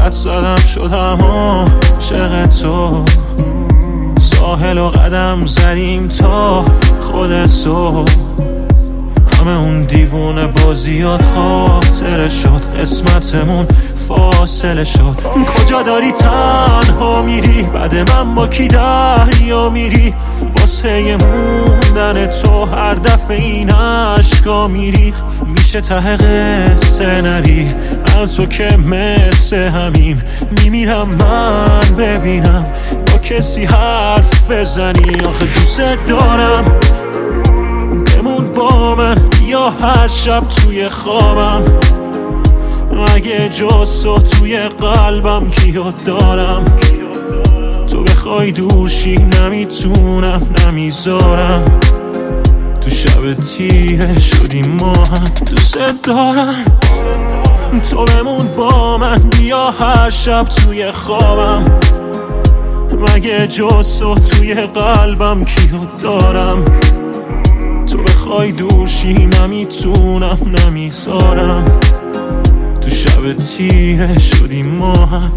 حد زدم شدم عاشق تو، ساحل و قدم زدیم تا خود صبح. همه اون دیوونه بازیات خاطره شد، قسمتمون فاصله شد. کجا داری تنها میری؟ بعد من با کی دریا میری؟ واسه موندن تو هر دفعه این عشقا میریخ. میشه ته قصه نری من تو که مثل همیم. میمیرم من ببینم با کسی حرف بزنی. آخه دوست دارم بمون با من، یا هر شب توی خوابم. اگه جز تو توی قلبم کیو دارم؟ تو بخوای دورشی نمیتونم نمیذارم. تو شب تیره شدیم ما هم، دوست دارم تو بمون با من، بیا هر شب توی خوابم. مگه جز تو توی قلبم کیو دارم؟ تو بخوای دورشی نمیتونم نمیذارم. تو شب تیره شدیم ما هم.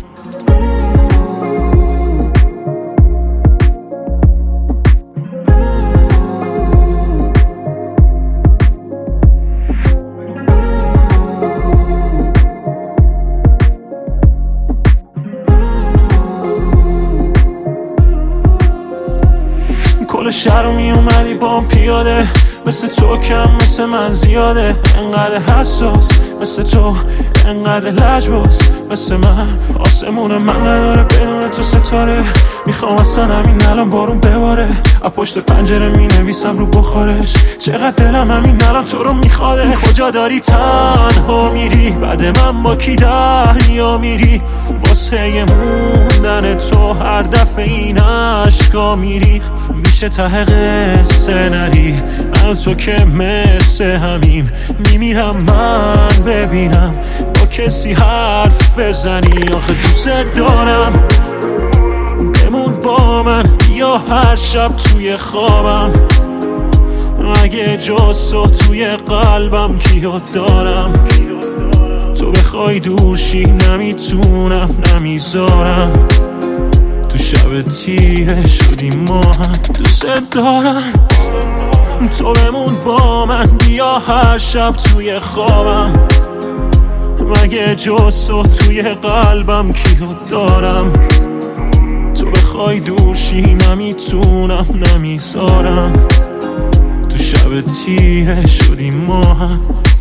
کل شهر رو می اومدی بام پیاده، مثل تو کم مثل من زیاده. انقدر حساس مثل تو، انقدر لجباز مثل من. آسمون من نداره بدون تو ستاره. میخوام اصلا همین الان بارون بباره، از پشت پنجره می نویسم رو بخارش. چقدر دلم همین الان تو رو میخواده. کجا داری تنها میری؟ بعد من با کی دریا میری؟ واسه موندن تو هر دفعه این عشقا میریخ. میشه ته قصه نری من تو که مثل همیم. میمیرم من ببینم با کسی حرف بزنی. آخه دوست دارم بمون با من، یا هر شب توی خوابم. اگه جز تو توی قلبم کیو دارم؟ تو بخوای دورشی نمیتونم نمیذارم. تو شب تیره شدیم ما هم، دوست دارم تو بمون با من، بیا هر شب توی خوابم. مگه جز تو توی قلبم کیو دارم؟ تو بخوای دورشی نمیتونم نمیذارم. تو شب تیره شدیم ما هم.